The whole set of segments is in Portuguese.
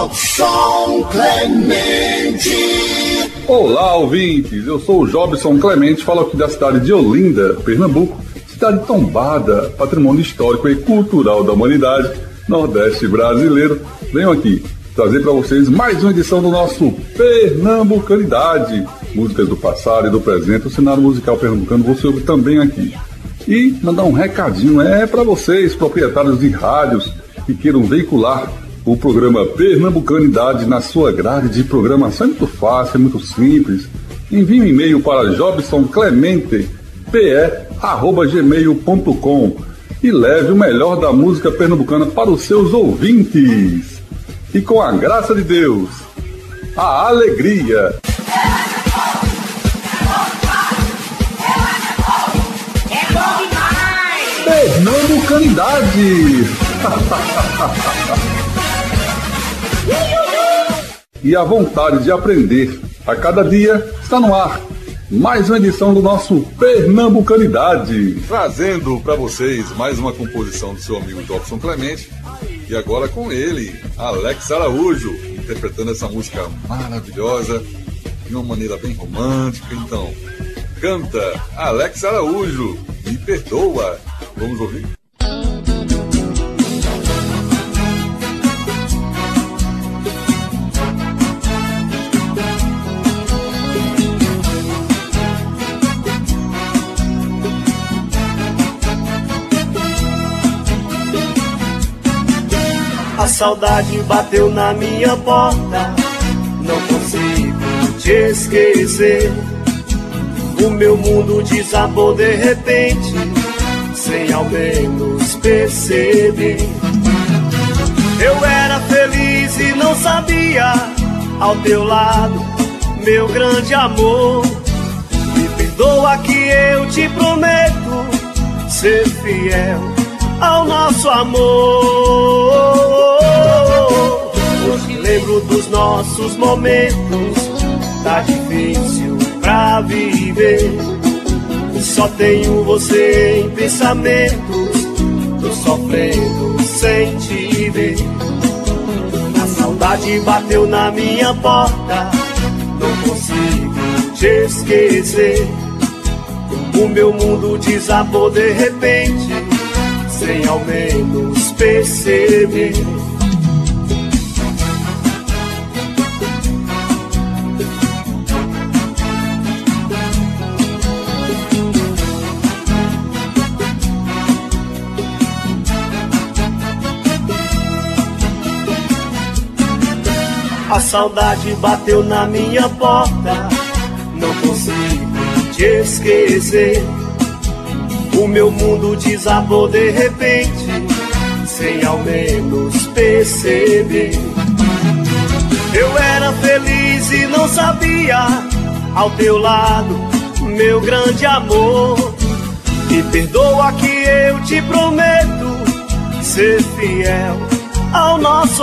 Jobson Clemente. Olá, ouvintes, eu sou o Jobson Clemente, falo aqui da cidade de Olinda, Pernambuco, cidade tombada, patrimônio histórico e cultural da humanidade, Nordeste brasileiro. Venho aqui trazer para vocês mais uma edição do nosso Pernambucanidade, músicas do passado e do presente, o cenário musical pernambucano você ouve também aqui. E mandar um recadinho para vocês, proprietários de rádios que queiram veicular o programa Pernambucanidade na sua grade de programação. É muito fácil, é muito simples. Envie um e-mail para jobsonclemente@gmail.com e leve o melhor da música pernambucana para os seus ouvintes. E com a graça de Deus, a alegria. Pernambucanidade. E a vontade de aprender a cada dia está no ar. Mais uma edição do nosso Pernambucanidade, trazendo para vocês mais uma composição do seu amigo Jobson Clemente. E agora com ele, Alex Araújo, interpretando essa música maravilhosa de uma maneira bem romântica. Então, canta Alex Araújo, Me Perdoa. Vamos ouvir? A saudade bateu na minha porta, não consigo te esquecer. O meu mundo desabou de repente, sem ao menos perceber. Eu era feliz e não sabia, ao teu lado, meu grande amor. Me perdoa que eu te prometo ser fiel ao nosso amor. Hoje lembro dos nossos momentos, tá difícil pra viver. Só tenho você em pensamentos, tô sofrendo sem te ver. A saudade bateu na minha porta, não consigo te esquecer. O meu mundo desabou de repente, sem ao menos perceber. A saudade bateu na minha porta, não consigo te esquecer. O meu mundo desabou de repente, sem ao menos perceber. Eu era feliz e não sabia, ao teu lado, meu grande amor. Me perdoa que eu te prometo ser fiel ao nosso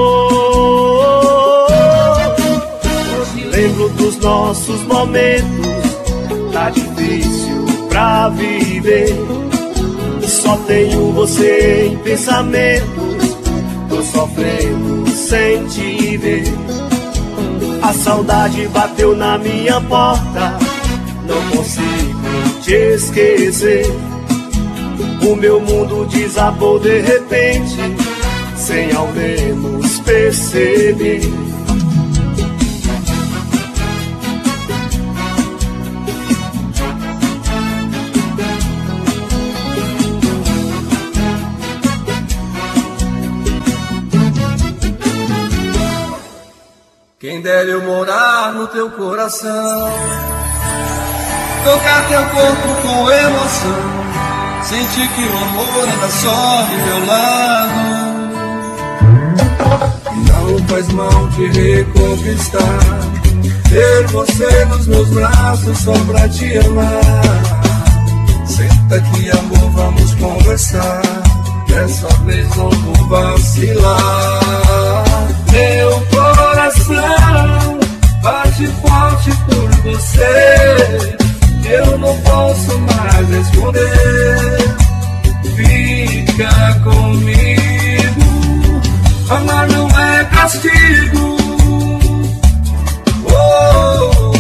amor. Hoje lembro dos nossos momentos, tá difícil pra viver. Só tenho você em pensamentos, tô sofrendo sem te ver. A saudade bateu na minha porta, não consigo te esquecer. O meu mundo desabou de repente, sem ao menos perceber. Quem dera eu morar no teu coração, tocar teu corpo com emoção, sentir que o amor anda só do meu lado. Não faz mal te reconquistar, ter você nos meus braços só pra te amar. Senta aqui, amor, vamos conversar, dessa vez não vou vacilar. Meu coração bate forte por você, eu não posso mais esconder. Fica comigo, amar não é castigo. Oh,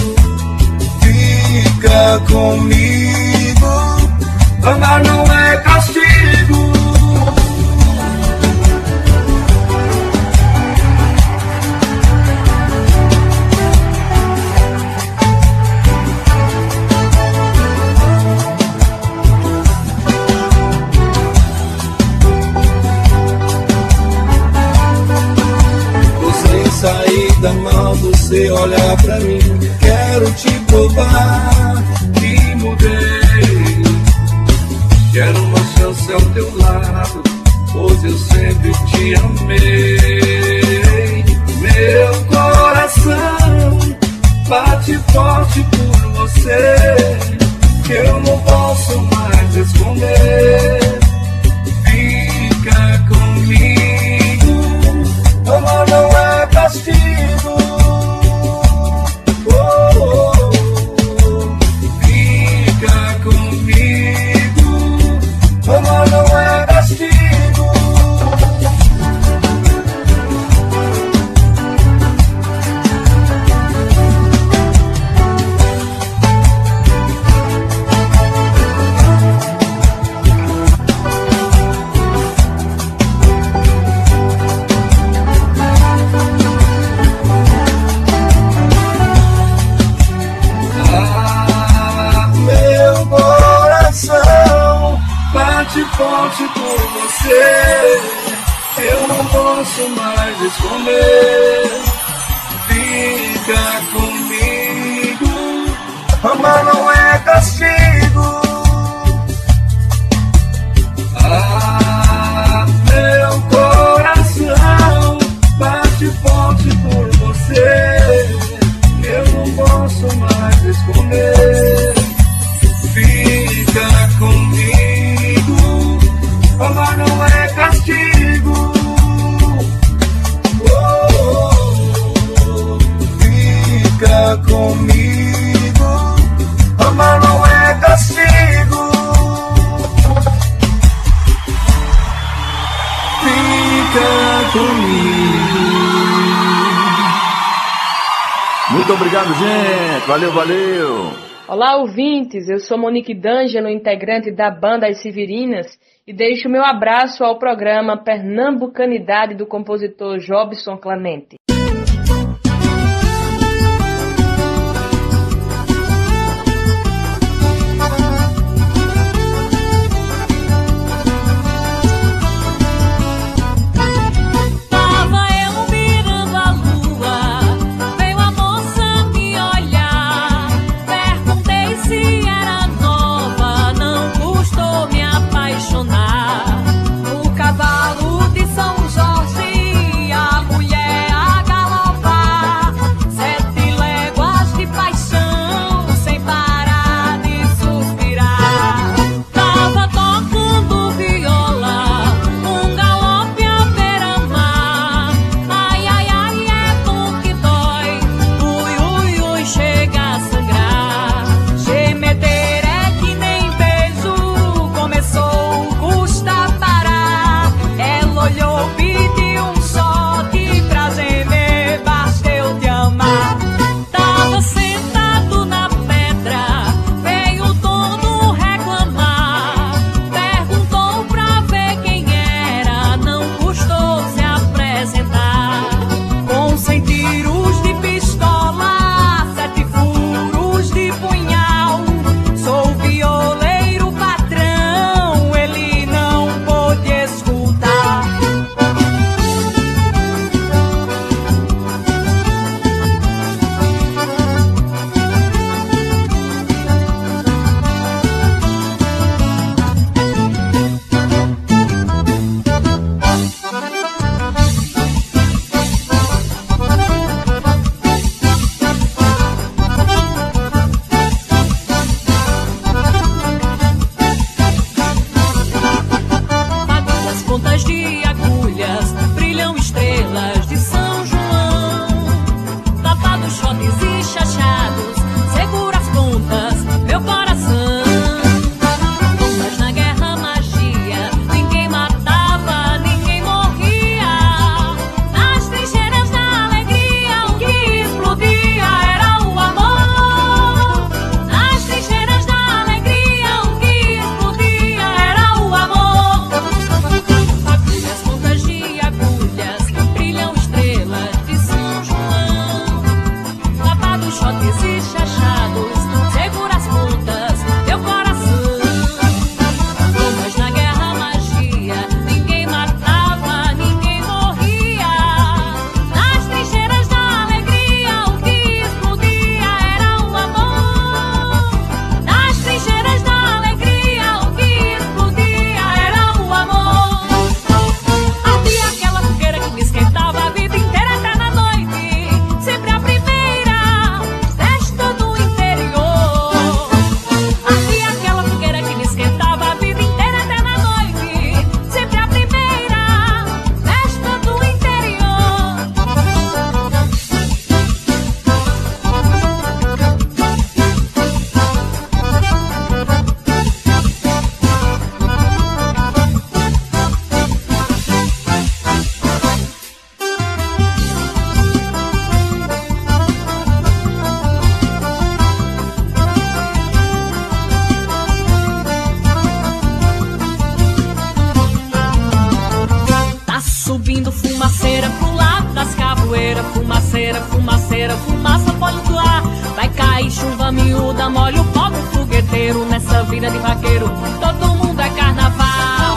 fica comigo, amar não é castigo. Saída mal, você olhar pra mim. Quero te provar que mudei. Quero uma chance ao teu lado, pois eu sempre te amei. Meu coração bate forte por você, que eu não posso mais esconder. Fica comigo, amor não é castigo. Oh, oh, oh. Fica comigo, amor não é castigo. Bate forte por você, eu não posso mais esconder. Fica comigo, amar não é castigo. Ah, meu coração bate forte por você, eu não posso mais esconder. Fica comigo, amar não é castigo. Oh, oh, oh. Fica comigo, amar não é castigo. Fica comigo. Muito obrigado, gente. Valeu, valeu. Olá, ouvintes. Eu sou Monique D'Angelo, integrante da banda As Severinas, e deixo meu abraço ao programa Pernambucanidade do compositor Jobson Clemente. O cavalo de São Jorge, a mulher shots e chachados, segura as pontas, meu coração. Mas na guerra magia, ninguém matava, ninguém morria. Nas trincheiras da alegria, o que explodia era o amor. Nas trincheiras da alegria, o que explodia era o amor. Havia aquela fogueira que me esquentava a vida inteira até na noite, sempre a primeira festa do interior. Havia aquela fogueira que me esquentava a vida inteira até na noite, sempre a primeira festa do interior. Tá subindo fumaceira pro lado das capoeiras, fumaceira, fumaceira, fumaça pode voar. Vai cair chuva miúda, molha o pobre fogueteiro. Nessa vida de vaqueiro, todo mundo é carnaval.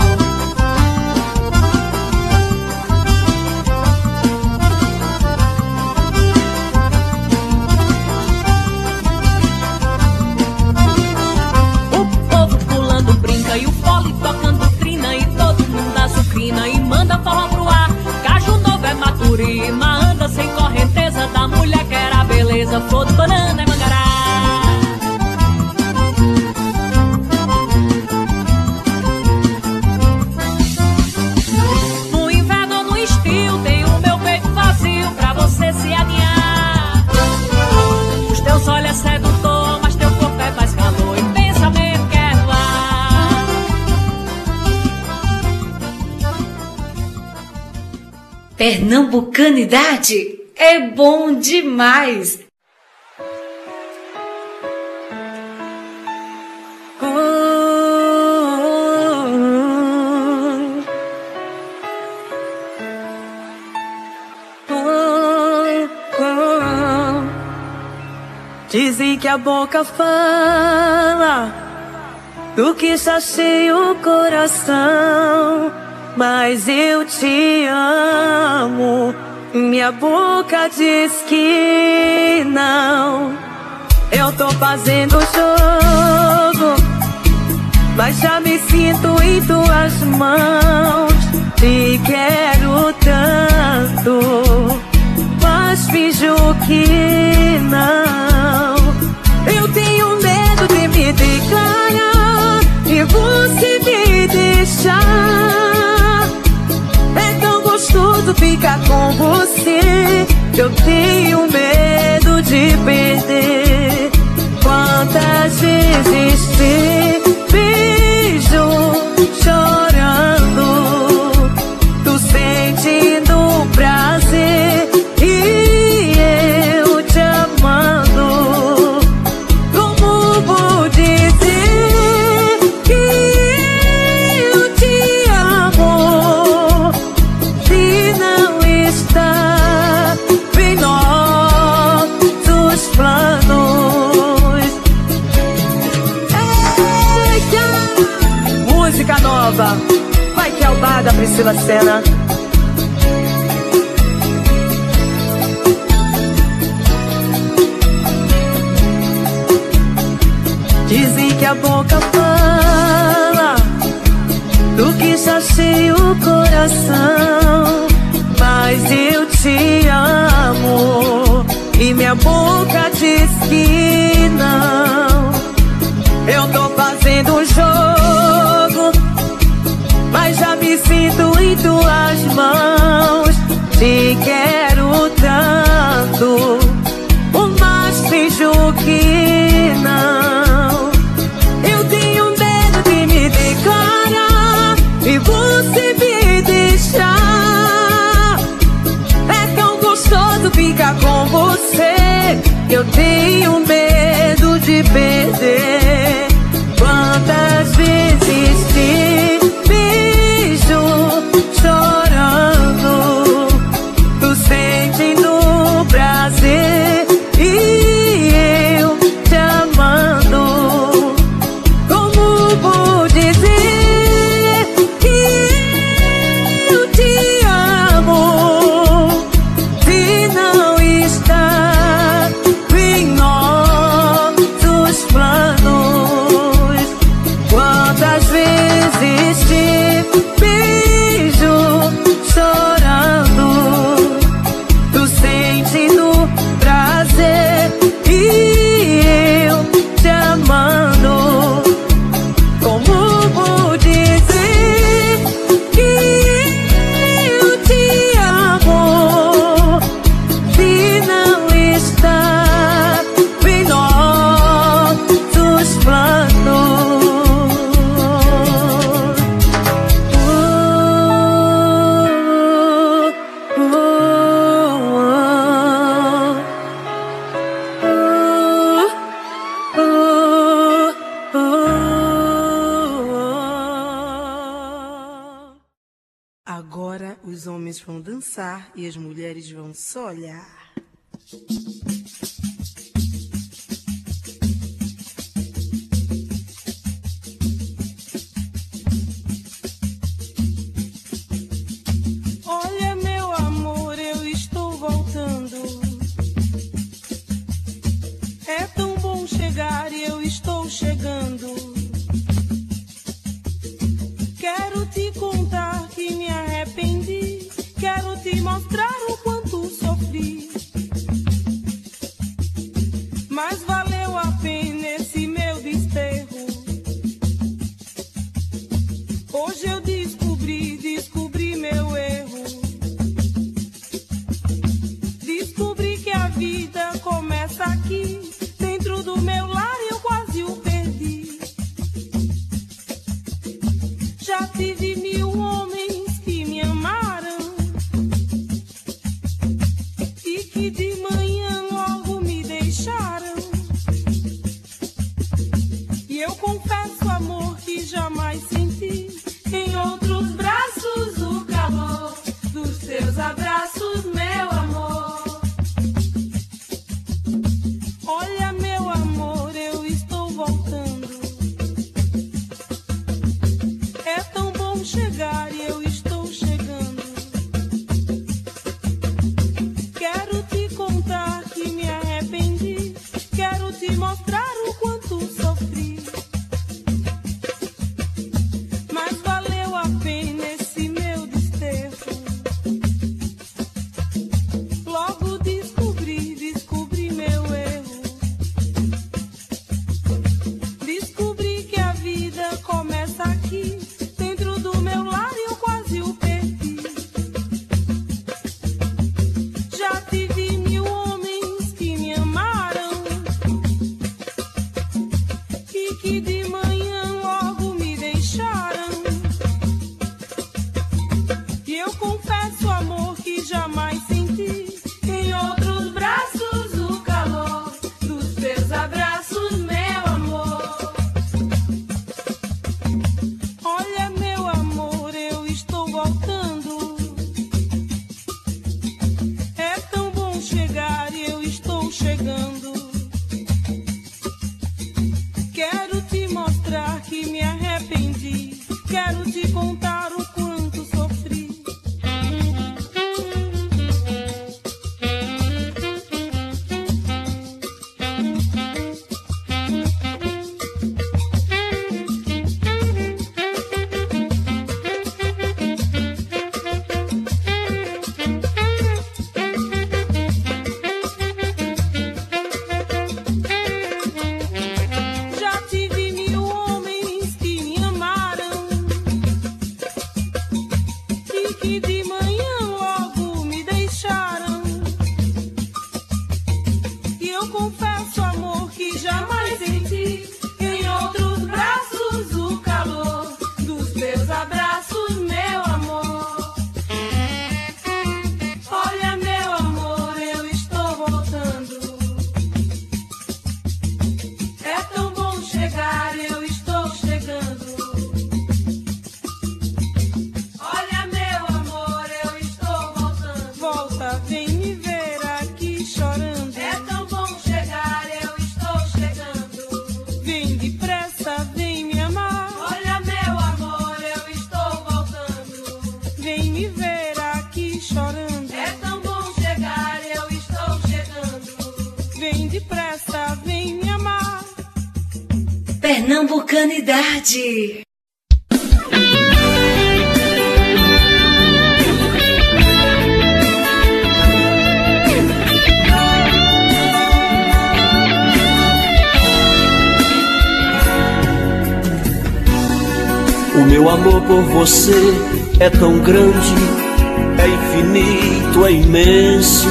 O povo pulando brinca e o fole tocando trina, e todo mundo azucrina e manda forró pro ar. Caju novo é maturima, anda sem correnteza, da mulher que era beleza, flor de banana é mangará. No inverno ou no estio, tem o meu peito vazio pra você se aninhar. Os teus olhos é sedutor, mas teu corpo é mais calor e pensamento quer voar. Pernambucanidade é bom demais. Dizem que a boca fala do que está cheio o coração, mas eu te amo. Minha boca diz que não. Eu tô fazendo jogo, mas já me sinto em tuas mãos. Te quero tanto, mas finjo que não. Eu tenho medo de me declarar e você me deixar. É tão gostoso ficar com você, eu tenho medo de perder. Quantas vezes te vejo chorando, tu sentindo prazer e eu te amando. Como vou dizer que eu te amo se não está em nossos planos? Eita! Música nova, vai que é o bar da Priscila Senna. Dizem que a boca fala do que está cheio o coração, mas eu te amo e minha boca diz que não. Eu tô fazendo um jogo, mas já me sinto em tuas mãos. Te quero tanto, mas finjo que não. Eu tenho medo de me declarar e você me deixar. É tão gostoso ficar com você, eu tenho medo de perder. Quantas vezes te vejo chorando, tu sentindo prazer e homens vão dançar e as mulheres vão só olhar. Olha, meu amor, eu estou voltando. É tão bom chegar e eu estou chegando. Quero te contar que me arrependi. Quero te mostrar o quanto sofri. Mas valeu a pena esse meu desterro. Hoje eu descobri meu erro. Descobri que a vida começa aqui. Dentro do meu lar eu quase o perdi. Já tive 1000 homens que me amaram e que de manhã logo me deixaram. E eu confesso, amor, que jamais senti em outros braços o calor dos teus abraços, meu amor. Olha, meu amor, eu estou voltando. É tão bom chegar e eu estou chegando. Quero te contar que me arrependi. Quero te mostrar o quanto sofri. Mas valeu a pena esse meu desterro. Logo descobri meu erro. Descobri que a vida começa aqui. Dentro do meu lar eu quase o perdi. Já tive 1000 homens que me amaram e que de manhã logo me deixaram. E eu confesso, amor, que jamais senti em outros braços o calor dos teus abraços, meu amor. Olha, meu amor, eu estou voltando. É tão bom chegar e eu estou chegando. Quero te mostrar que me arrependi. Quero te contar o quanto sofri. Já tive 1000 homens que me amaram e que de manhã logo me deixaram. E eu confesso, amor, que jamais senti em outros braços o calor dos teus abraços, meu amor. Olha, meu amor, eu estou voltando. É tão bom chegar, eu estou chegando. Olha, meu amor, eu estou voltando. Volta, vem me ver aqui chorando. É tão bom chegar, eu estou chegando. Vem depressa, vem me amar. Olha, meu amor, eu estou voltando. Vem me ver aqui chorando. É tão bom chegar, eu estou chegando. Vem depressa, vem me amar. Pernambucanidade. O meu amor por você é tão grande, é infinito, é imenso.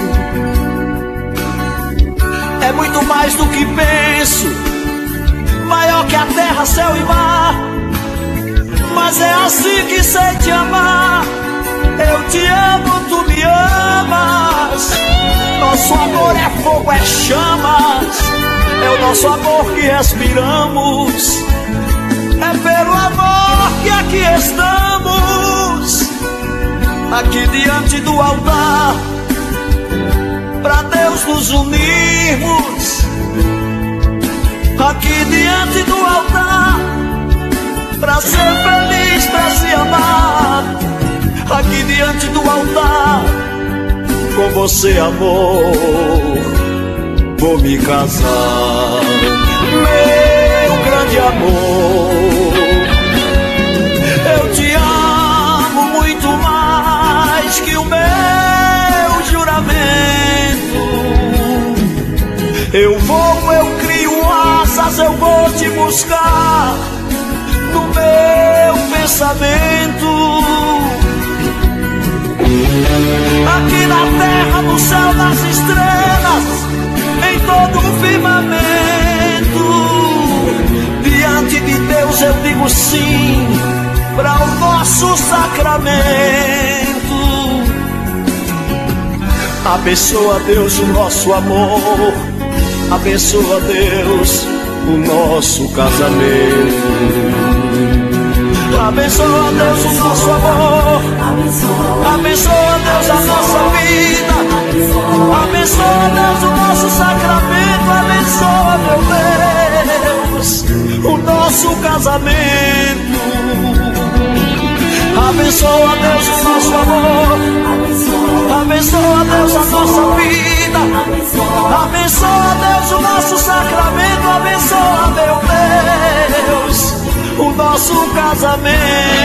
É muito mais do que penso, maior que a terra, céu e mar. Mas é assim que sei te amar. Eu te amo, tu me amas. Nosso amor é fogo, é chamas. É o nosso amor que respiramos. É pelo amor que aqui estamos. aqui diante do altar, pra Deus nos unirmos. Aqui diante do altar, pra ser feliz, pra se amar. Aqui diante do altar, com você, amor, vou me casar. Meu grande amor, eu te amo muito mais que o meu juramento. Eu crio asas, eu vou te buscar no meu pensamento. Aqui na terra, no céu, nas estrelas, em todo o firmamento, diante de Deus eu digo sim para o nosso sacramento. Abençoa Deus o nosso amor, abençoa Deus o nosso casamento. Abençoa Deus o nosso amor, abençoa Deus a nossa vida, abençoa Deus o nosso sacramento, abençoa, meu Deus, o nosso casamento. Abençoa Deus o nosso amor, abençoa Deus a nossa vida, abençoa Deus o nosso sacramento, abençoa, meu Deus, o nosso casamento.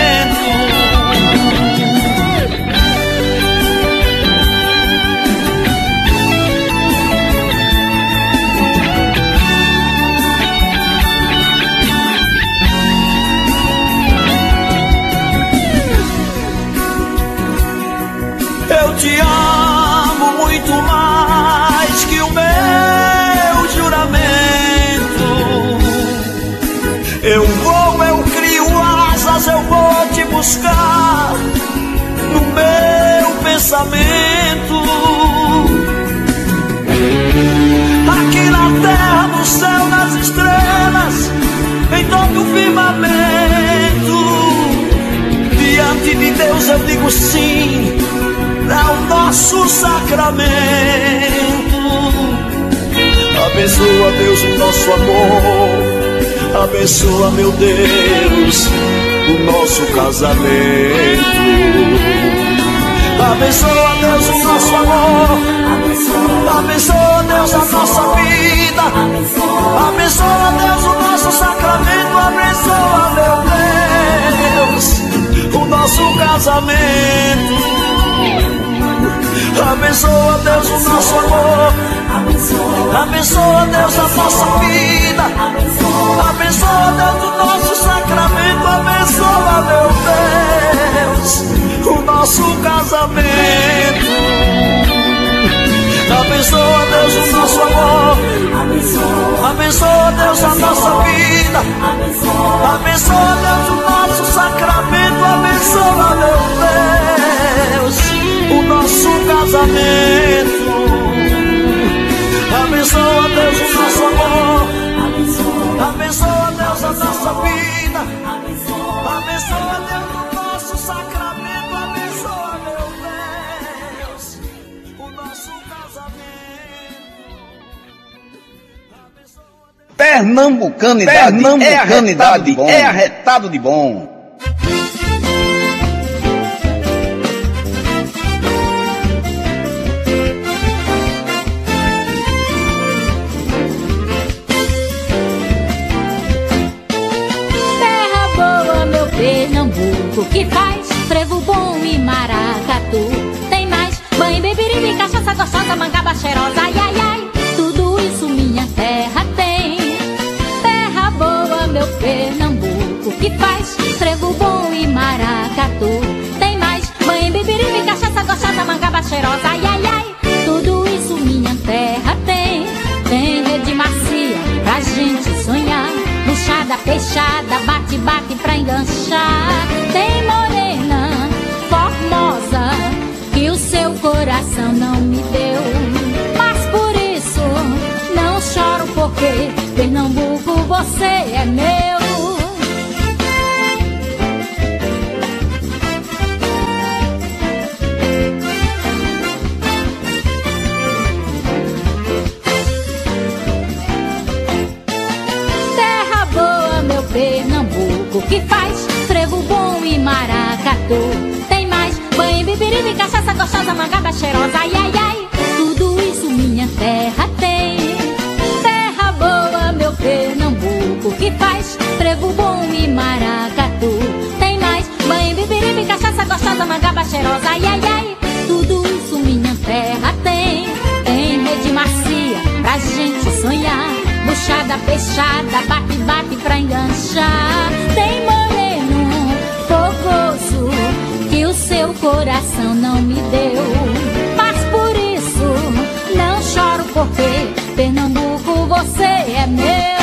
Eu te amo muito mais que o meu juramento. Eu crio asas, eu vou te buscar no meu pensamento. Aqui na terra, no céu, nas estrelas, em todo o firmamento, diante de Deus eu digo sim para o nosso sacramento. Abençoa Deus o nosso amor, abençoa, meu Deus, o nosso casamento. Abençoa Deus o nosso amor, abençoa Deus a nossa vida, abençoa Deus o nosso sacramento, abençoa, meu Deus, o nosso casamento. Abençoa Deus o nosso amor, abençoa Deus a nossa vida, abençoa Deus o nosso sacramento, abençoa, meu Deus, o nosso casamento. Abençoa Deus o nosso amor, abençoa Deus a nossa vida, abençoa Deus o nosso sacramento, abençoa, meu Deus, o nosso casamento. Abençoa Deus o nosso amor, abençoa Deus a nossa vida, abençoa Deus o nosso sacramento, abençoa, meu Deus, o nosso casamento. Pernambucanidade, é arretado de bom. Pernambuco que faz frevo bom e maracatu. Tem mais banho, beberibe, cachaça gostosa, mangaba cheirosa, ai, ai, ai. Tudo isso minha terra tem. Terra boa, meu Pernambuco que faz frevo bom e maracatu. Tem mais banho, beberibe, cachaça gostosa, mangaba cheirosa, ai, ai, ai. Tudo isso minha terra tem. Tem rede macia pra gente sonhar, buchada, peixada, bate-bate pra enganchar. Tem morena formosa que o seu coração não me deu, mas por isso não choro, porque Pernambuco, você é meu. que faz frevo bom e maracatu. Tem mais banho, beberibe, cachaça gostosa, mangaba cheirosa, ai, ai, ai. Tudo isso minha terra tem. Terra boa, meu Pernambuco, que faz frevo bom e maracatu. Tem mais banho, beberibe, cachaça gostosa, mangaba cheirosa, ai, ai, ai. Tudo isso minha terra tem. Tem rede macia pra gente sonhar, buchada fechada, bate, bate pra enganchar. Tem moreno fogoso que o seu coração não me deu. Mas por isso não choro, porque Pernambuco, você é meu.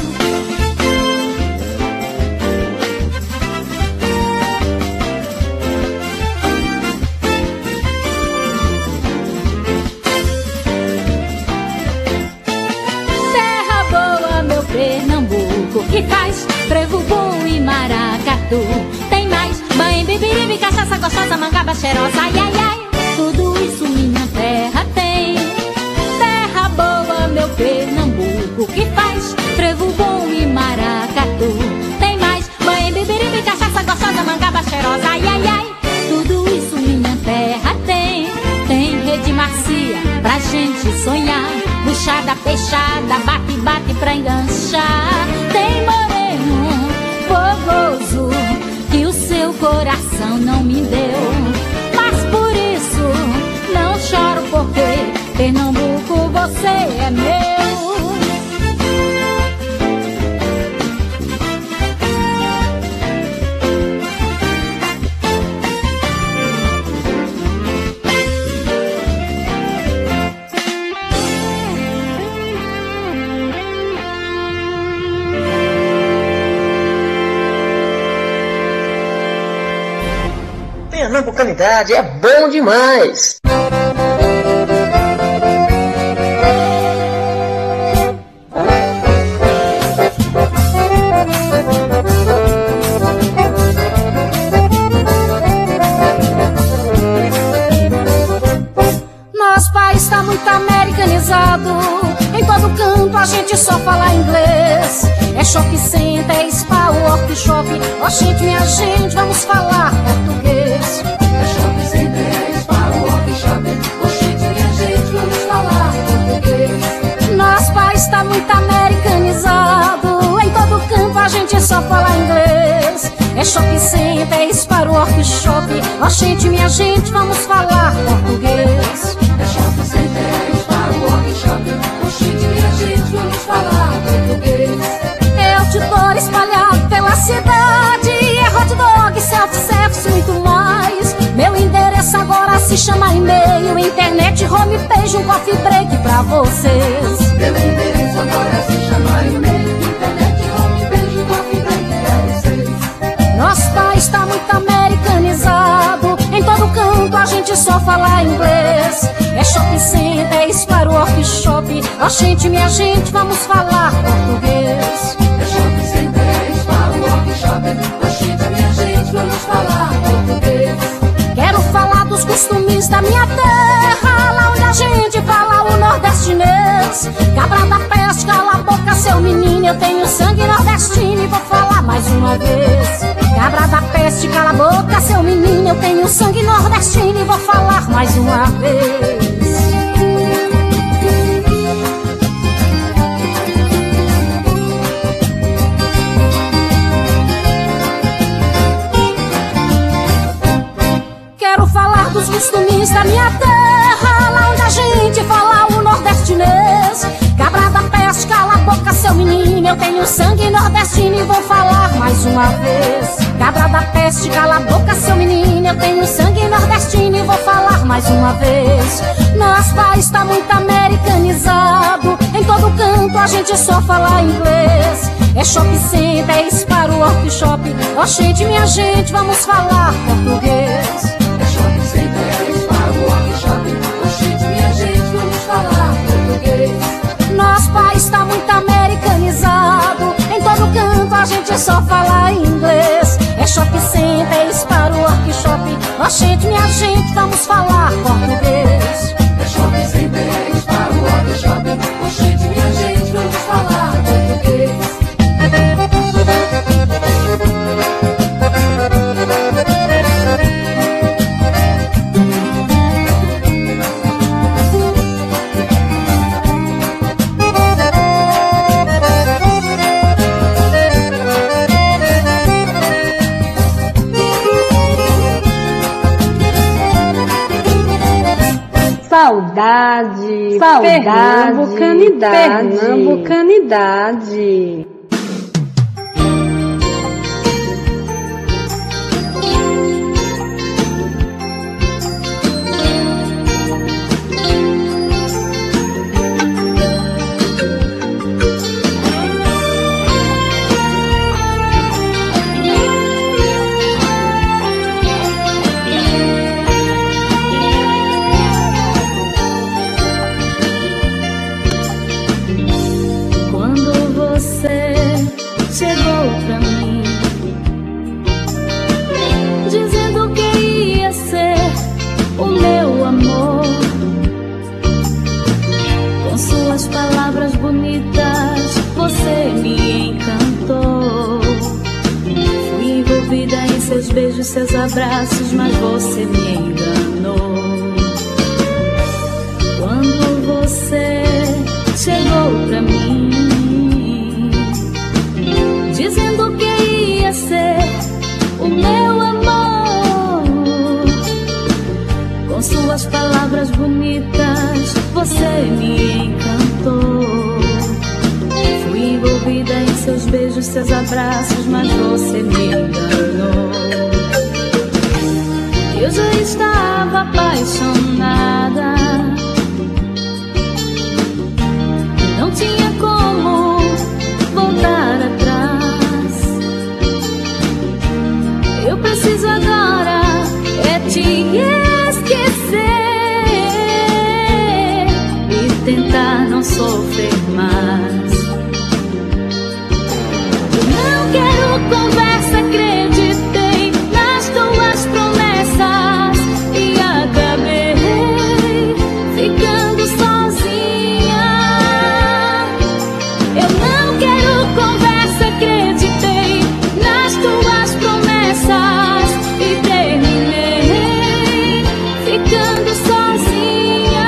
Pernambuco, que faz frevo bom e maracatu. Tem mais banho, beberibe, cachaça gostosa, mangaba cheirosa, ai, ai, ai. Tudo isso minha terra tem. Terra boa, meu Pernambuco, que faz frevo bom e maracatu. Tem mais banho, beberibe, cachaça gostosa, mangaba cheirosa, ai, ai, ai. Tudo isso minha terra tem. Tem rede macia pra gente sonhar, buchada fechada, bate, bate pra enganchar. Tem moreno fogoso que o seu coração não me deu. Mas por isso não choro, porque Pernambuco, você é meu. Pernambucanidade é bom demais. Nosso país está muito americanizado. Em todo canto a gente só fala inglês. É shopping center, é spa, workshop. Ó, gente, minha gente, vamos falar português. É shopping center, é spa, workshop. Ó, gente, minha gente, vamos falar português. Nosso país está muito americanizado. Em todo canto a gente só fala inglês. É shopping center, é spa, workshop. Ó, gente, minha gente, vamos falar português. É shopping center, é spa, workshop. Ó, gente, minha gente, vamos falar português. É outdoor espalhado pela cidade, é hot dog, self-service, muito mais. Meu endereço agora se chama e-mail, internet, homepage, um coffee break pra vocês. Meu endereço agora se chama e-mail, internet, homepage, um coffee break pra vocês. Nosso país tá muito americanizado. Em todo canto a gente só fala inglês. É shopping center, é spa, workshop. Ó, gente, minha gente, vamos falar português. É shopping center, é spa, workshop. Ó, gente, minha gente, vamos falar português. Quero falar dos costumes da minha terra, lá onde a gente fala o nordestinês. Cabra da peste, cala a boca, seu menino, eu tenho sangue nordestino e vou falar mais uma vez. Cabra da peste, cala a boca, seu menino, eu tenho sangue nordestino e vou falar mais uma vez. Quero falar dos costumes da minha terra, lá onde a gente fala o nordestinês. Cabra da peste, cala a boca, seu menino, eu tenho sangue nordestino e vou falar mais uma vez. Cabra da peste, cala a boca, seu menino, eu tenho sangue nordestino e vou falar mais uma vez. Nosso país tá muito americanizado. Em todo canto a gente só fala inglês. É shopping center, é spa, workshop. Ó, gente, minha gente, vamos falar português. É shopping center, é spa, workshop. Ó, gente, minha gente, vamos falar português. Nosso país tá muito americanizado. Em todo canto a gente só fala inglês. É shopping center, é spa, workshop. Ó, gente, minha gente, vamos falar português. É shopping center, é spa, workshop. Ó, gente, minha gente, vamos falar português. Saudade, pernambucanidade, pernambucanidade. Beijos, seus abraços, mas você me enganou. Quando você chegou pra mim, dizendo que ia ser o meu amor, com suas palavras bonitas, você me encantou. Fui envolvida em seus beijos, seus abraços, mas você me enganou. Eu já estava apaixonada, não tinha como voltar atrás. Eu preciso agora é te esquecer e tentar não sofrer mais. Eu não quero conversa, acreditei nas tuas promessas e acabei ficando sozinha. Eu não quero conversa, acreditei nas tuas promessas e terminei ficando sozinha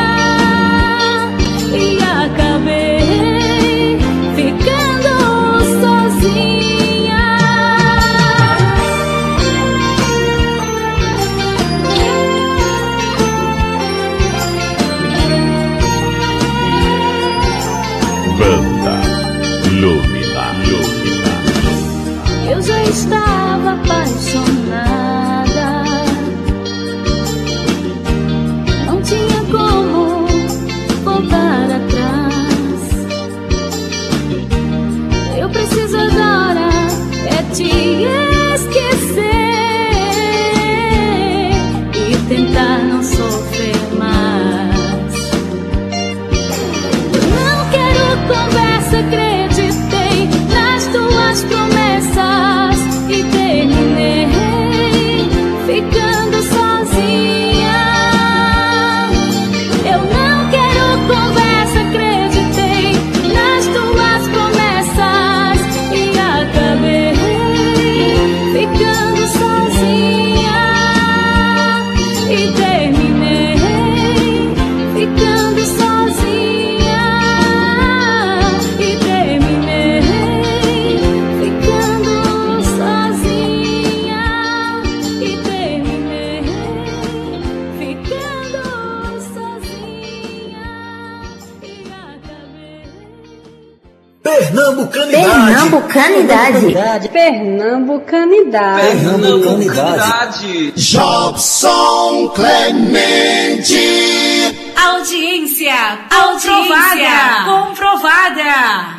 e acabei ficando sozinha. Banda Lumina. Eu já estava apaixonada, não tinha como voltar atrás. Eu preciso agora é te esquecer e tentar não sofrer mais. Eu não quero conversa, acreditei nas tuas promessas e terminei ficando sozinha. Eu não quero conversa, acreditei nas tuas promessas e acabei ficando sozinha e terminei ficando sozinha e terminei ficando sozinha e terminei ficando sozinha e acabei. Pernambucanidade. Pernambucanidade. Jobson Clemente. Audiência comprovada.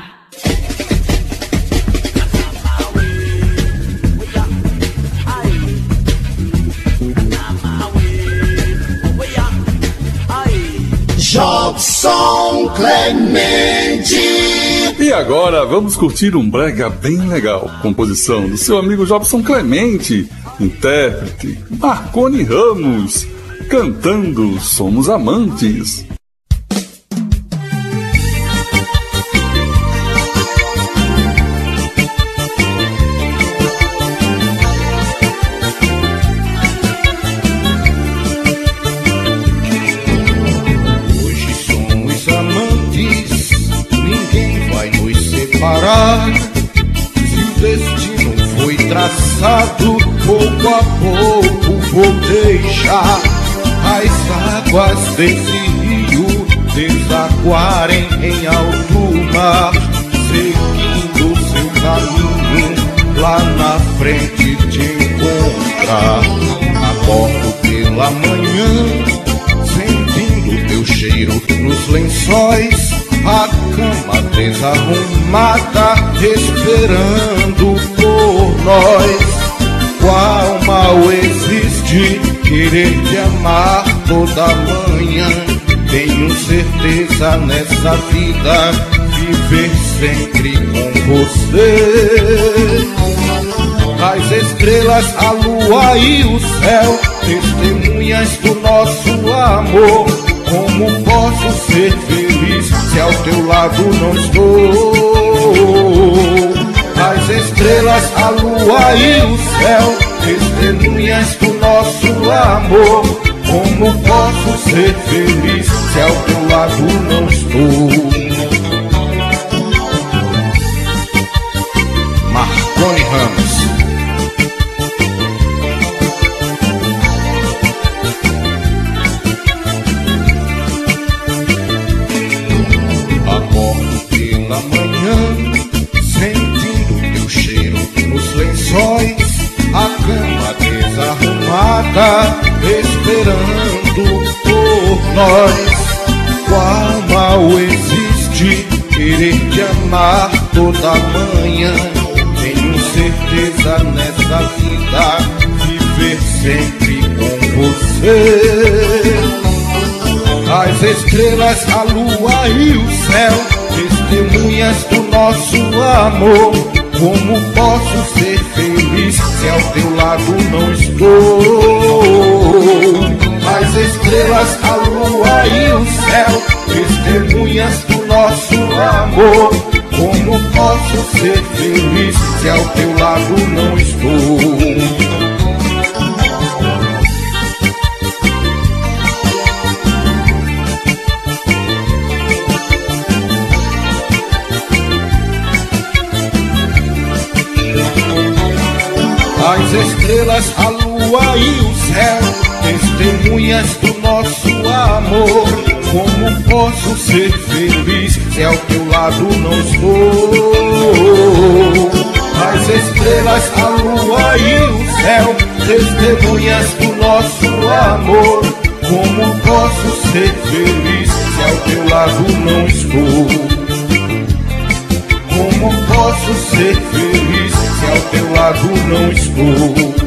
Jobson Clemente. E agora vamos curtir um brega bem legal, composição do seu amigo Jobson Clemente, intérprete Marconi Ramos, cantando Somos Amantes. Hoje somos amantes, ninguém vai nos separar. Se o destino foi traçado, pouco a pouco vou deixar as águas desse rio desaguarem em alto mar, seguindo seu caminho, lá na frente te encontrar. Acordo pela manhã, sentindo teu cheiro nos lençóis, a cama desarrumada, esperando por nós. Qual mal existe querer te amar toda manhã? Tenho certeza nessa vida viver sempre com você. As estrelas, a lua e o céu, testemunhas do nosso amor. Como posso ser feliz se ao teu lado não estou? As estrelas, a lua e o céu, testemunhas do nosso amor. Como posso ser feliz se ao teu lado não estou? Marconi Ramos. Acordo pela manhã, sentindo teu cheiro nos lençóis, a cama desarrumada, esperando por nós. Qual mal existe querer te amar toda manhã? Tenho certeza nessa vida viver sempre com você. As estrelas, a lua e o céu, testemunhas do nosso amor. Como posso ser feliz se ao teu lado não estou? As estrelas, a lua e o céu, testemunhas do nosso amor. Como posso ser feliz se ao teu lado não estou? As estrelas, a lua e o céu, testemunhas do nosso amor. Como posso ser feliz se ao teu lado não estou? As estrelas, a lua e o céu, testemunhas do nosso amor. Como posso ser feliz se ao teu lado não estou? Como posso ser feliz se ao teu lado não estou?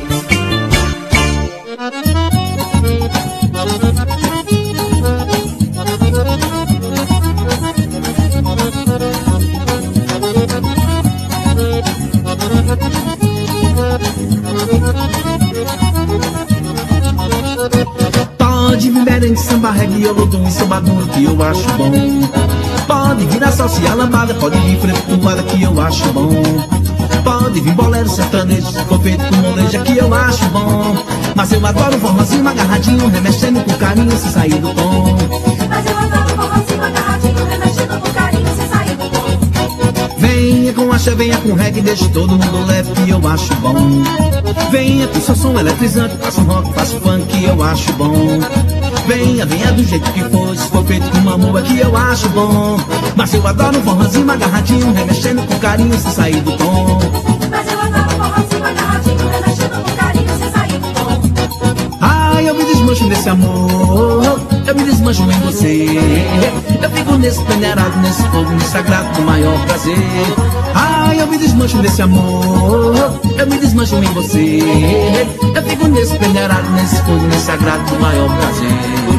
Pode vir merengue, samba, reggae, olodum e samba duro que eu acho bom. Pode vir a salsa e a lambada, pode vir frescurada que eu acho bom. Pode vir bolero, sertanejo, se for feito com moleja que eu acho bom. Mas eu adoro um forrozinho agarradinho, remexendo com carinho se sair do tom. Mas eu adoro um forrozinho agarradinho, remexendo com carinho se sair do tom. Venha com axé, venha com reggae, deixe todo mundo leve que eu acho bom. Venha com seu som eletrizante, faça um rock, faça um funk que eu acho bom. Venha, venha do jeito que for, se for feito com uma moa que eu acho bom. Mas eu adoro um forrozinho agarradinho, remexendo com carinho se sair do tom. Mas eu adoro um forrozinho agarradinho, remexendo com carinho se sair do tom. Ai, eu me desmancho nesse amor, eu me desmancho em você. Eu fico nesse peneirado, nesse fogo, nesse sagrado do maior prazer. Ai, eu me desmancho nesse amor, eu me desmancho em você. Eu fico nesse peneirado, nesse fogo, nesse sagrado do maior prazer.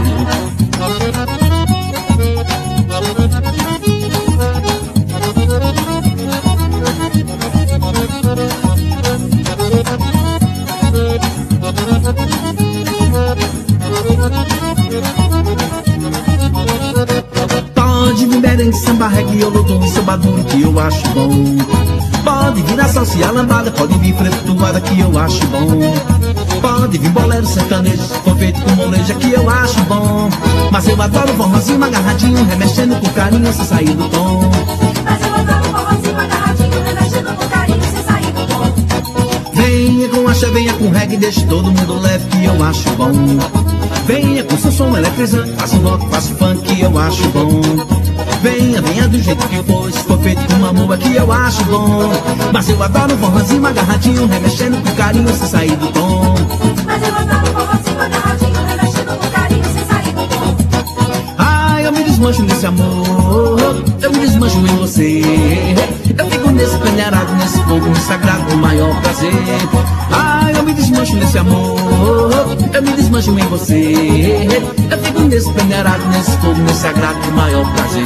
Pode vir merengue, samba, reggae, olodum e samba duro que eu acho bom. Pode vir a salsa e a lambada, pode vir frescurada que eu acho bom. Pode vir bolero, sertanejo, se for feito com moleja que eu acho bom. Mas eu adoro um forrozinho agarradinho, remexendo com carinho se sair do tom. Mas eu adoro um forrozinho agarradinho, remexendo com carinho se sair do tom. Venha com axé, venha com reggae, deixe todo mundo leve que eu acho bom. Venha com seu som eletrizante, faça um rock, faça um funk que que eu acho bom. Venha, venha do jeito que for, se for feito com amor é que eu acho bom. Mas eu adoro um forrozinho agarradinho, remexendo com carinho sem sair do tom. Mas eu adoro um forrozinho agarradinho, remexendo com carinho sem sair do tom. Ai, eu me desmancho nesse amor, eu me desmancho em você. Eu fico nesse penharado, nesse fogo sagrado, o maior prazer. Ai, eu me desmancho nesse amor, eu me desmancho em você. Eu fico nesse penharado, nesse fogo, nesse sagrado, o maior prazer.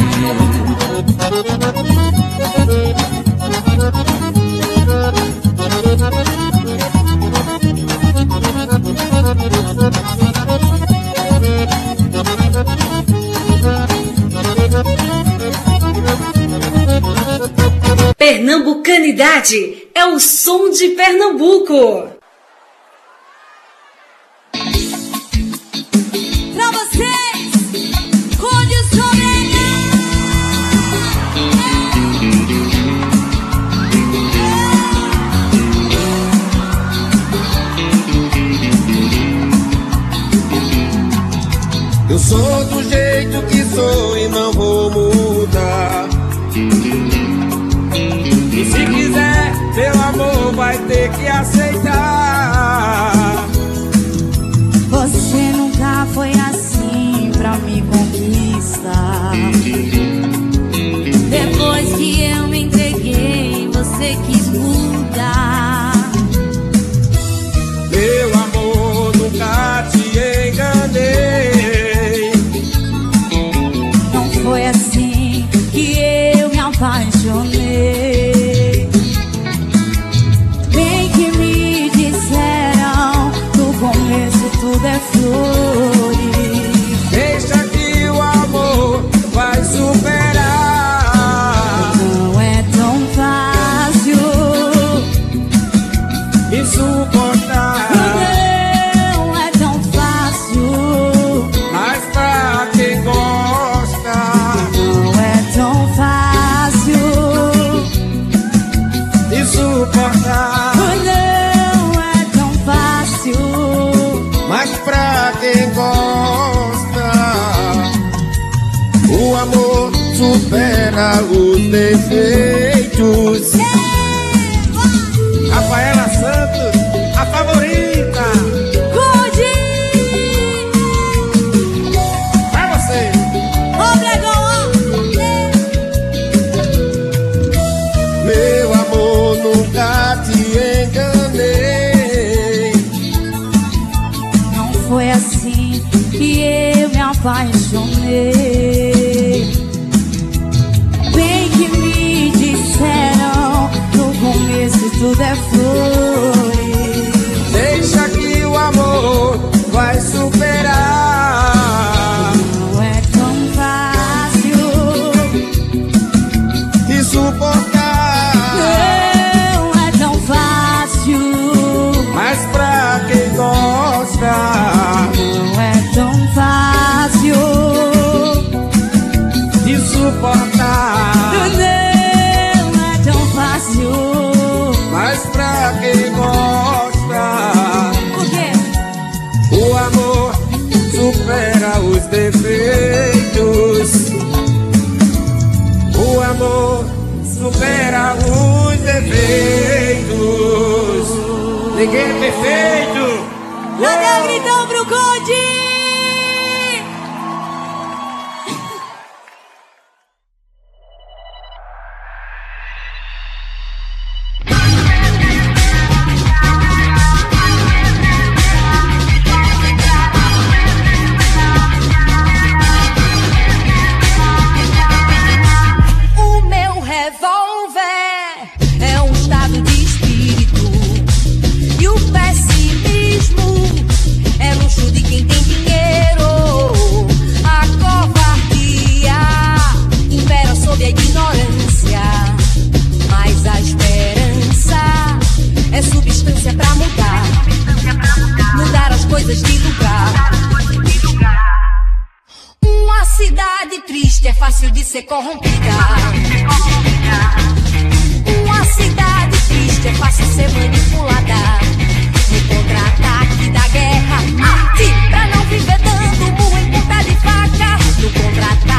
Pernambucanidade é o som de Pernambuco. Pra vocês, condição Eu sou do jeito que sou e não vou mudar. E se quiser, meu amor, vai ter que aceitar. Você nunca foi assim pra me conquistar. Depois que eu me entreguei, você quis mudar. Meu amor, nunca te enganei. Não foi assim que eu me apaixonei. Bem que me disseram, no começo tudo é flores. Deixa que o amor vai superar. Não é tão fácil me suportar. Não é tão fácil, mas pra quem gosta. não é tão fácil me suportar. Não é tão fácil, mas pra quem gosta, o amor supera os defeitos. Rafaela Santos, a favorita. Vai você. Meu amor, nunca te enganei. Não foi assim que eu me apaixonei. Bem que me disseram, no começo tudo é flores. Deixa que o amor vai superar. Não é tão fácil e suportar. Não é tão fácil, mas pra quem gosta. não é tão fácil de suportar. Não é tão fácil, mas pra quem gosta. por quê? O amor supera os defeitos. O amor supera os defeitos. Ninguém é perfeito. Cadê o gritão pro Conde? O meu revólver é um estado de espírito. E o pessimismo é luxo de quem tem dinheiro. A covardia impera sobre a ignorância. Mas a esperança é substância pra mudar. Mudar as coisas de lugar. Uma cidade triste é fácil de ser corrompida. Uma cidade triste é fácil ser manipulada. No contra-ataque da guerra, arte pra não viver dando murro em ponta de faca. No contra-ataque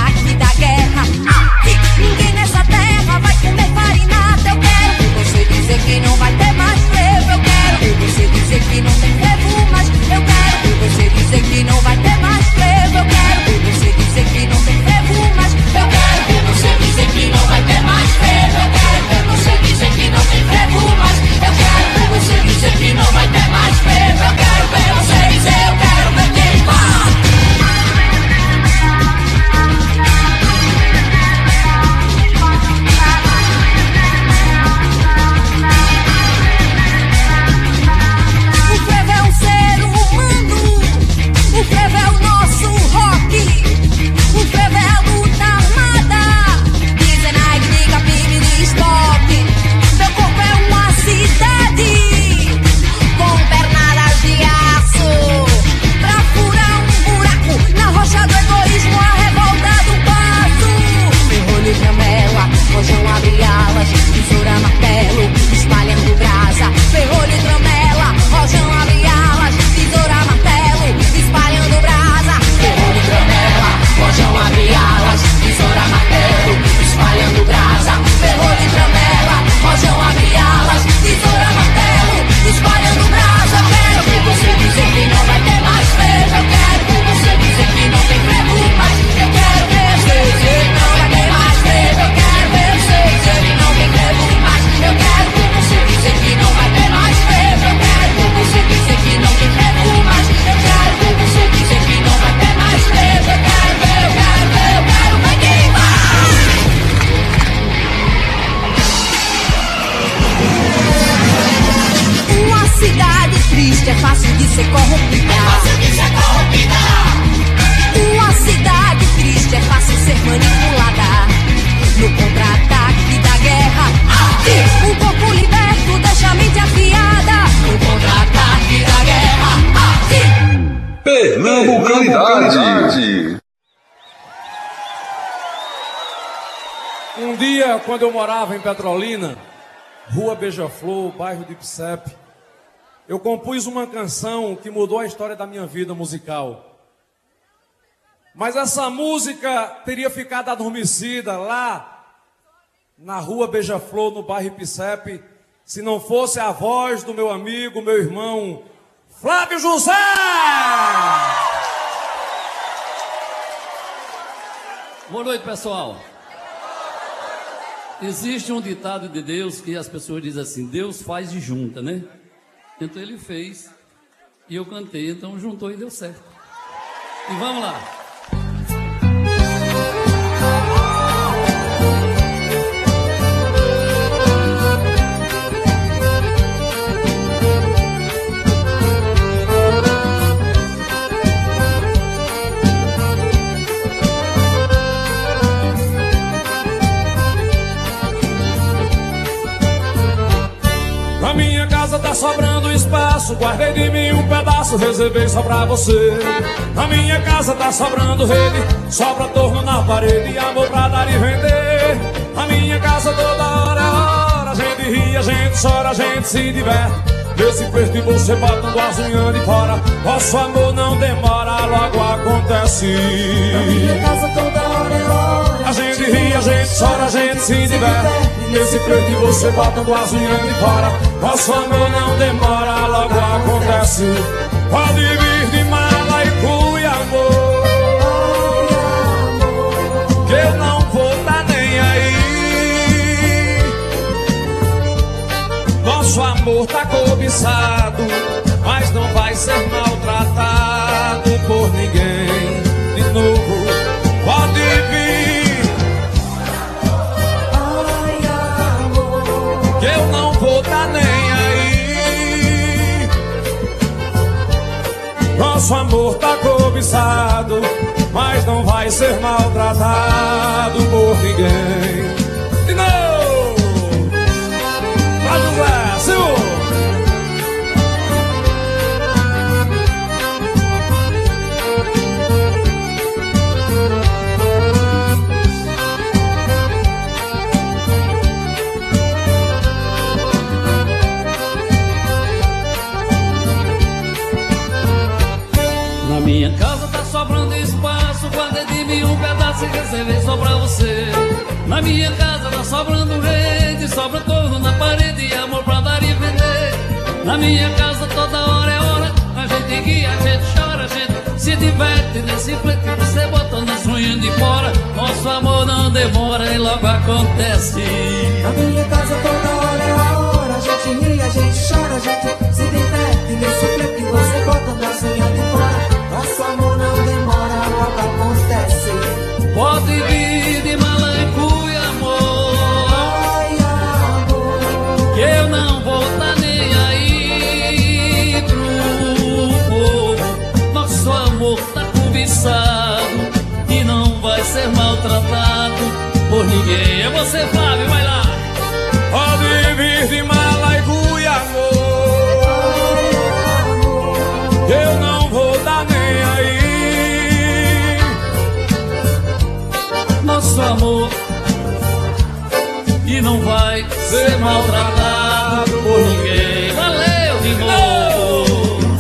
triste, é fácil de ser corrompida. Uma cidade triste, é fácil ser manipulada. No contra-ataque da guerra, o corpo liberto deixa a mente afiada. No contra-ataque da guerra, Pernambucanidade. Um dia, quando eu morava em Petrolina, Rua Beija-Flor, bairro de Ipsep, eu compus uma canção que mudou a história da minha vida musical. Mas essa música teria ficado adormecida lá na Rua Beija-Flor, no bairro Ipsep, se não fosse a voz do meu amigo, meu irmão, Flávio José! Boa noite, pessoal. Existe um ditado de Deus que as pessoas dizem assim, Deus faz de junta, né? Então ele fez e eu cantei, então juntou e deu certo. E vamos lá. Na minha casa tá sobrando espaço, guardei de mim um pedaço, reservei só pra você. Na minha casa tá sobrando rede, sobra torno na parede e amor pra dar e vender. Na minha casa toda hora é hora, a gente ri, a gente chora, a gente se diverte. Nesse peito de você botando as unhas de fora, nosso amor não demora, logo acontece. Na minha casa toda hora é hora, a gente ri, a gente chora, a gente se diverte. Nesse peito de você botando as unhas de fora, nosso amor não demora, logo acontece. Pode vir de mala e cuia, amor, que eu não vou tá nem aí. Nosso amor tá cobiçado, mas não vai ser maltratado por ninguém. De novo, pode vir, que eu não vou tá nem aí. Nosso amor tá cobiçado, mas não vai ser maltratado por ninguém. De novo, vai José, senhor. Na minha casa tá sobrando espaço, guardei de mim um pedaço e reservei só pra você. Na minha casa tá sobrando rede, sobra torno na parede e amor pra dar e vender. Na minha casa toda hora é hora, a gente ri, a gente chora, a gente se diverte. Nesse flete você botando as unhas de fora, nosso amor não demora e logo acontece. na minha casa toda hora é hora, a gente ri, a gente chora, a gente se diverte. Nesse flete você botando as unhas de fora, nosso amor não demora, logo acontece. Pode vir de mala e cuia, amor, ai, amor, que eu não vou tá nem aí pro povo. Nosso amor tá cobiçado e não vai ser maltratado por ninguém. É você, Flávio, vai lá. Pode vir de mala e cuia, amor, eu não vou dar nem aí. Nosso amor e não vai ser maltratado por ninguém. Valeu de novo.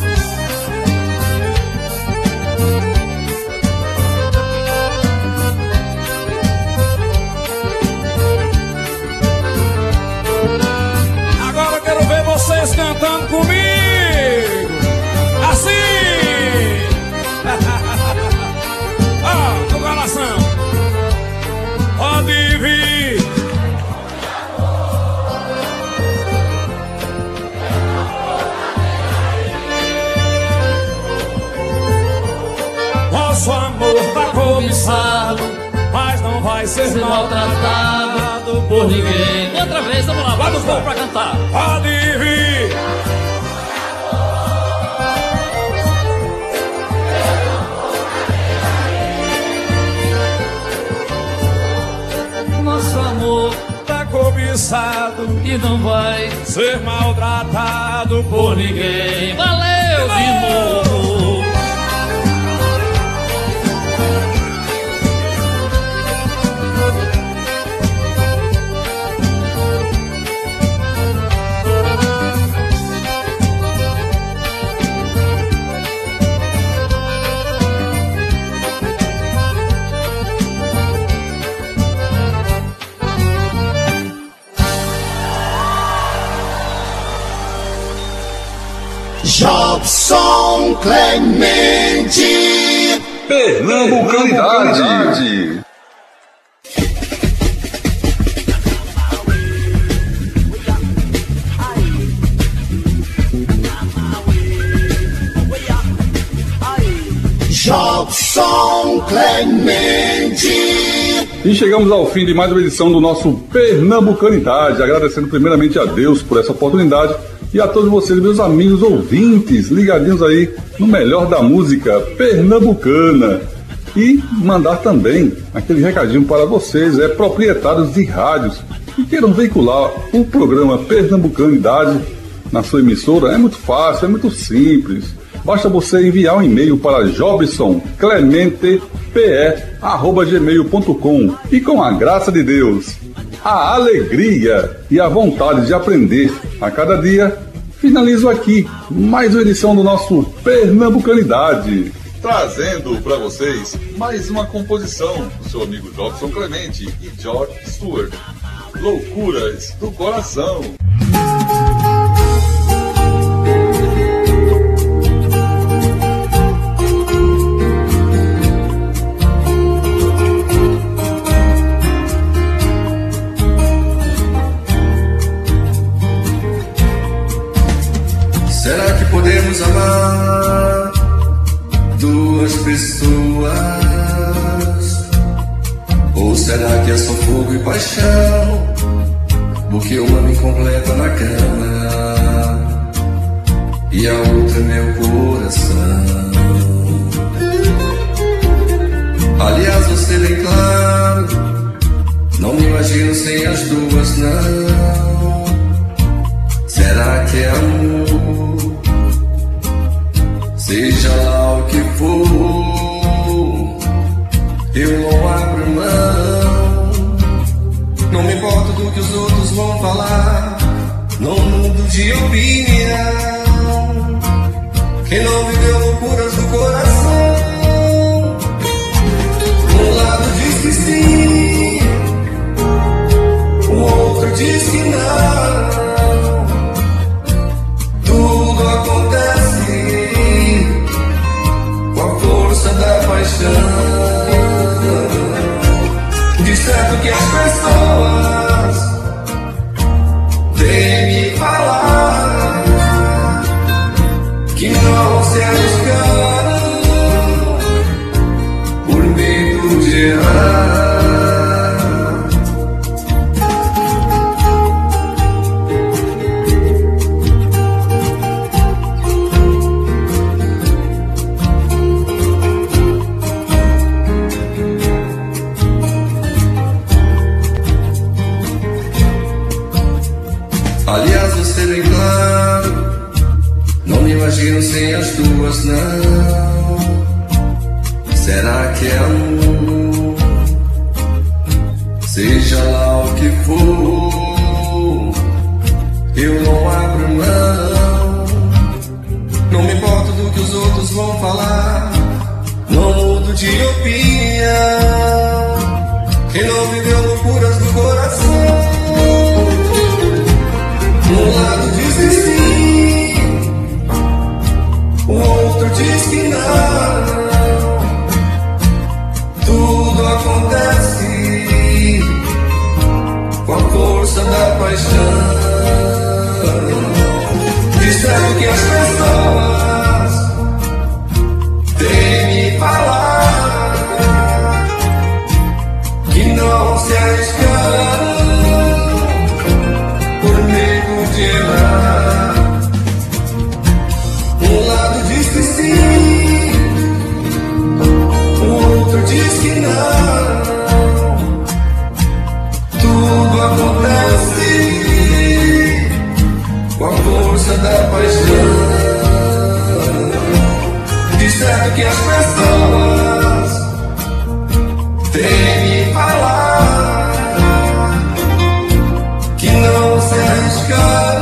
Agora eu quero ver vocês cantando comigo. Assim. Ó, no coração. Pode vir. Nosso amor tá cobiçado, mas não vai ser maltratado por ninguém. Outra vez, vamos lá, vai do povo pra cantar. Pode vir. injustiçado e não vai ser maltratado por ninguém. Valeu de novo. Jobson Clemente, Pernambucanidade. Jobson Clemente. E chegamos ao fim de mais uma edição do nosso Pernambucanidade, agradecendo primeiramente a Deus por essa oportunidade e a todos vocês, meus amigos ouvintes, ligadinhos aí no melhor da música pernambucana. E mandar também aquele recadinho para vocês, proprietários de rádios que queiram veicular o programa Pernambucanidade na sua emissora. É muito fácil, é muito simples. Basta você enviar um e-mail para jobsonclementepe@gmail.com e com a graça de Deus, a alegria e a vontade de aprender a cada dia, finalizo aqui mais uma edição do nosso Pernambucanidade, trazendo para vocês mais uma composição do seu amigo Jobson Clemente e George Stewart, Loucuras do Coração. Será que podemos amar duas pessoas? Ou será que é só fogo e paixão? Porque uma me completa na cama e a outra é meu coração. Aliás, você bem claro, não me imagino sem as duas, não. Será que é amor? Seja lá o que for, eu não abro mão. Não me importo do que os outros vão falar, não mudo de opinião. Quem não viveu loucuras do coração, um lado diz que sim, o outro diz que não. Tudo acontece com a força da paixão. De certo que as pessoas têm me falar que não se arriscaram por medo de errar. Aliás, você bem claro, não me imagino sem as duas, não. Será que é amor? Seja lá o que for, eu não abro mão. Não me importo do que os outros vão falar, não mudo de opinião. Quem não viveu loucuras do coração, um lado diz que sim, o outro diz que não. Tudo acontece com a força arriscar,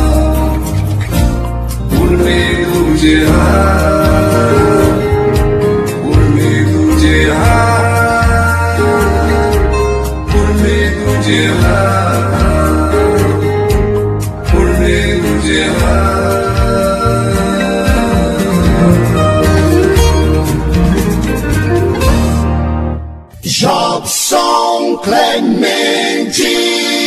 por medo de errar, por medo de errar, por medo de errar, por medo de errar. Jobson Clemente.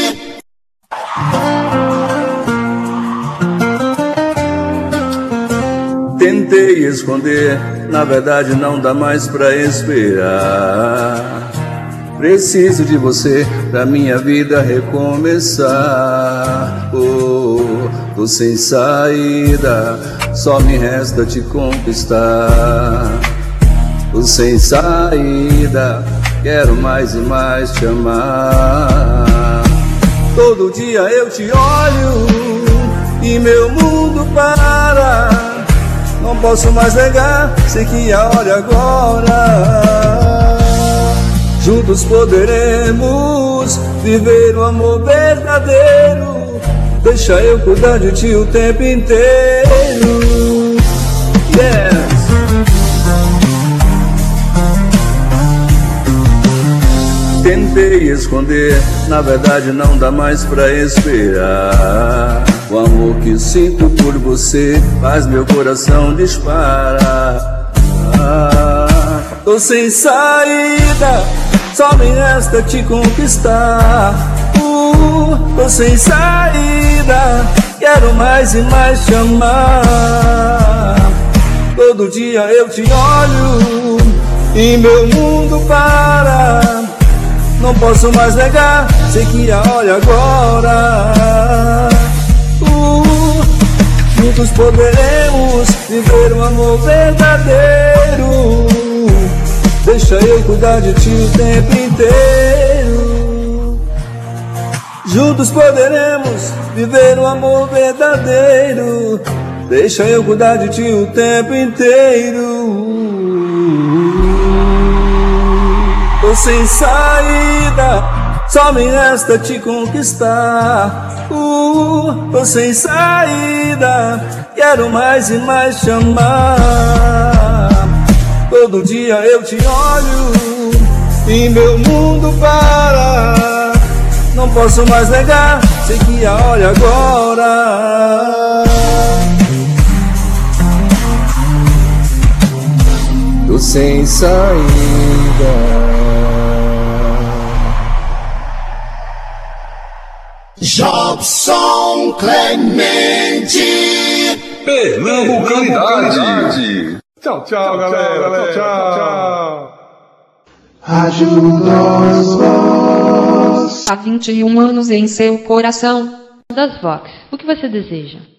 Tentei esconder, na verdade não dá mais pra esperar. Preciso de você pra minha vida recomeçar. Oh, tô sem saída, só me resta te conquistar. Tô sem saída, quero mais e mais te amar. Todo dia eu te olho e meu mundo para. Não posso mais negar, sei que a hora é agora. Juntos poderemos viver um amor verdadeiro. Deixa eu cuidar de ti o tempo inteiro. Yes. Tentei esconder, na verdade não dá mais pra esperar. O amor que sinto por você faz meu coração disparar. Tô sem saída, só me resta te conquistar. Tô sem saída, quero mais e mais te amar. Todo dia eu te olho e meu mundo para. Não posso mais negar, sei que a hora é agora. Juntos poderemos viver um amor verdadeiro. Deixa eu cuidar de ti o tempo inteiro. Juntos poderemos viver um amor verdadeiro. Deixa eu cuidar de ti o tempo inteiro. Tô sem saída, só me resta te conquistar. Tô sem saída, quero mais e mais te amar. Todo dia eu te olho e meu mundo para. Não posso mais negar, sei que a hora é agora. Tô sem saída. Jobson Clemente. Pernambucanidade. Tchau, tchau, galera. Tchau. Ajuda os Vox. Há 21 anos em seu coração. Das Vox, o que você deseja?